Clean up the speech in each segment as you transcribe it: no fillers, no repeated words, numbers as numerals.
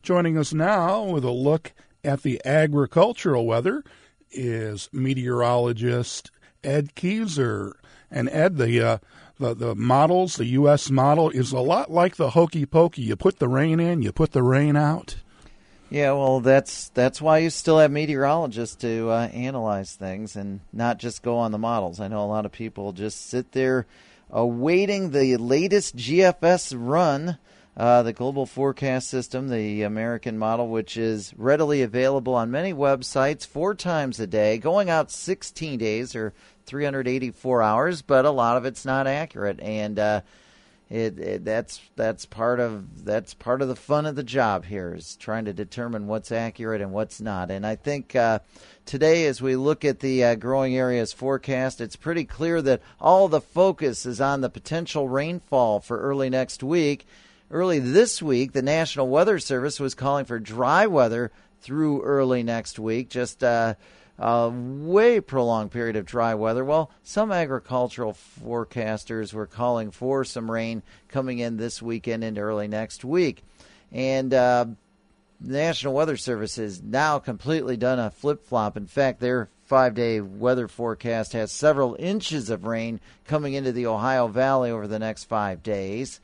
Joining us now with a look at the agricultural weather is meteorologist Ed Keezer. And Ed, the models, the U.S. model is a lot like the hokey pokey. You put the rain in, you put the rain out. Yeah, well, that's why you still have meteorologists to analyze things and not just go on the models. I know a lot of people just sit there awaiting the latest GFS run, the Global Forecast System, the American model, which is readily available on many websites 4 times a day, going out 16 days or 384 hours, but a lot of it's not accurate, and that's part of the fun of the job here, is trying to determine what's accurate and what's not. And I think today, as we look at the growing areas forecast, it's pretty clear that all the focus is on the potential rainfall for early next week. Early this week, the National Weather Service was calling for dry weather through early next week, just a way prolonged period of dry weather. Well, some agricultural forecasters were calling for some rain coming in this weekend into early next week. And the National Weather Service has now completely done a flip-flop. In fact, their 5-day weather forecast has several inches of rain coming into the Ohio Valley over the next 5 days.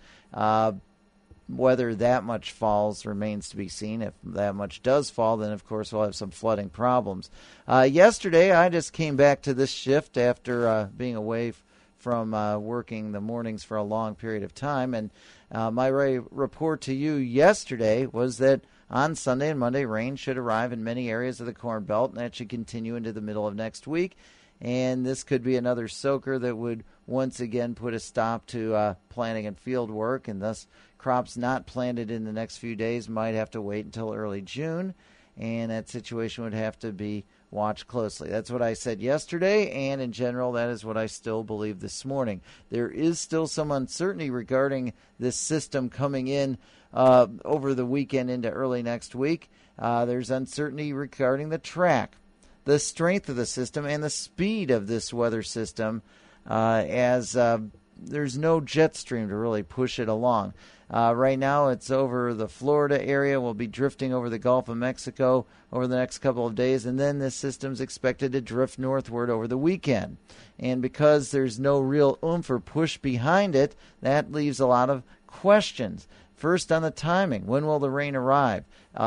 Whether that much falls remains to be seen. If that much does fall, then, of course, we'll have some flooding problems. Yesterday, I just came back to this shift after being away from working the mornings for a long period of time. And my report to you yesterday was that on Sunday and Monday, rain should arrive in many areas of the Corn Belt, and that should continue into the middle of next week. And this could be another soaker that would once again put a stop to planting and field work, and thus crops not planted in the next few days might have to wait until early June, and that situation would have to be watched closely. That's what I said yesterday, and in general, that is what I still believe this morning. There is still some uncertainty regarding this system coming in over the weekend into early next week. There's uncertainty regarding the track, the strength of the system, and the speed of this weather system, as there's no jet stream to really push it along. Right now, it's over the Florida area. We'll be drifting over the Gulf of Mexico over the next couple of days, and then this system's expected to drift northward over the weekend. And because there's no real oomph or push behind it, that leaves a lot of questions. First, on the timing. When will the rain arrive?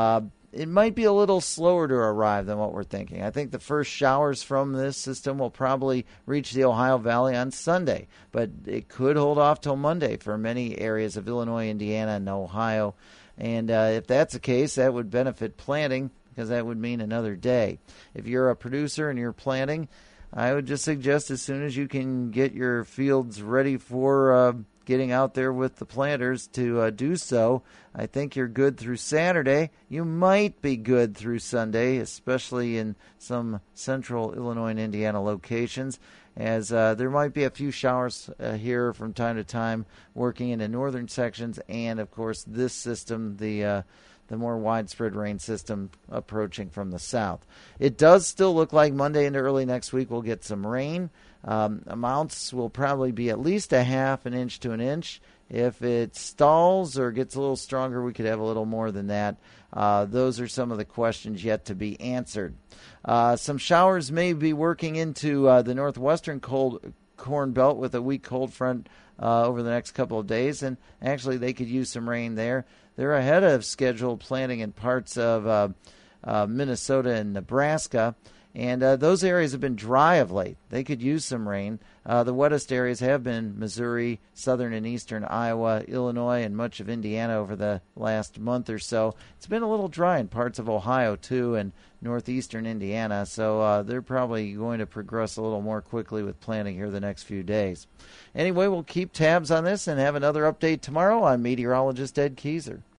It might be a little slower to arrive than what we're thinking. I think the first showers from this system will probably reach the Ohio Valley on Sunday, but it could hold off till Monday for many areas of Illinois, Indiana, and Ohio. And if that's the case, that would benefit planting, because that would mean another day. If you're a producer and you're planting, I would just suggest as soon as you can get your fields ready for getting out there with the planters to do so. I think you're good through Saturday. You might be good through Sunday, especially in some central Illinois and Indiana locations, as there might be a few showers here from time to time working in the northern sections, and, of course, this system, the more widespread rain system approaching from the south. It does still look like Monday into early next week we'll get some rain. Amounts will probably be at least a half an inch to an inch. If it stalls or gets a little stronger, we could have a little more than that. Those are some of the questions yet to be answered. Some showers may be working into the northwestern Corn Belt with a weak cold front over the next couple of days, and actually they could use some rain there. They're ahead of scheduled planting in parts of Minnesota and Nebraska. And those areas have been dry of late. They could use some rain. The wettest areas have been Missouri, southern and eastern Iowa, Illinois, and much of Indiana over the last month or so. It's been a little dry in parts of Ohio, too, and northeastern Indiana. So they're probably going to progress a little more quickly with planting here the next few days. Anyway, we'll keep tabs on this and have another update tomorrow. I'm meteorologist Ed Keezer.